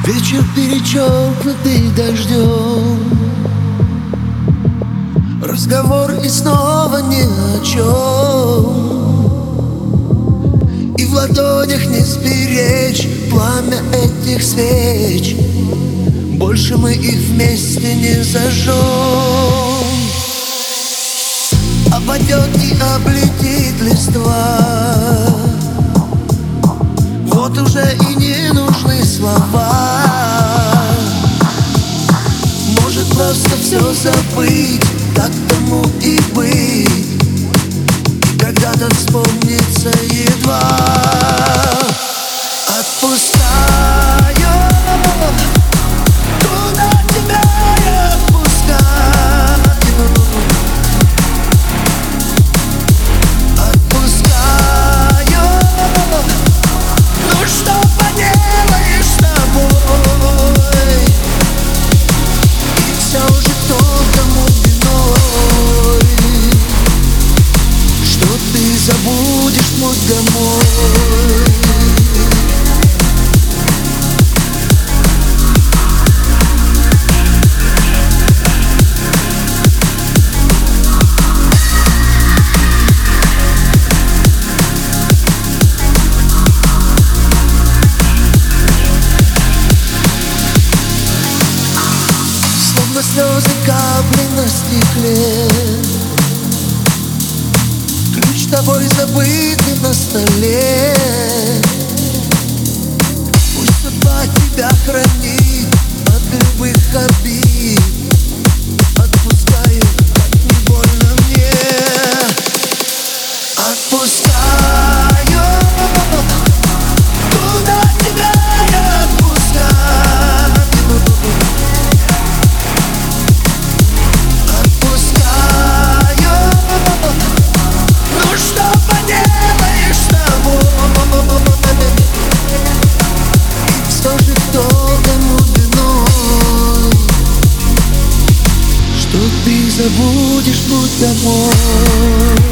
Вечер перечеркнутый дождем, разговор и снова ни о чем. И в ладонях не сберечь пламя этих свеч, больше мы их вместе не зажжем. Опадет и облетит листва, вот уже и не нужны слова. Может просто все забыть, так тому и быть, и когда-то вспомнится едва. Отпускаю, куда тебя я отпускаю. Отпускаю, ну что поделаешь с тобой. И все же кто тому виной, что ты забудешь путь домой. Слезы капли на стекле, ключ тобой забытый на столе. Пусть судьба тебя хранит от любых обид. Отпускаю, как не больно мне. Отпускаю, куда тебя я отпускаю. Что ты забудешь путь домой.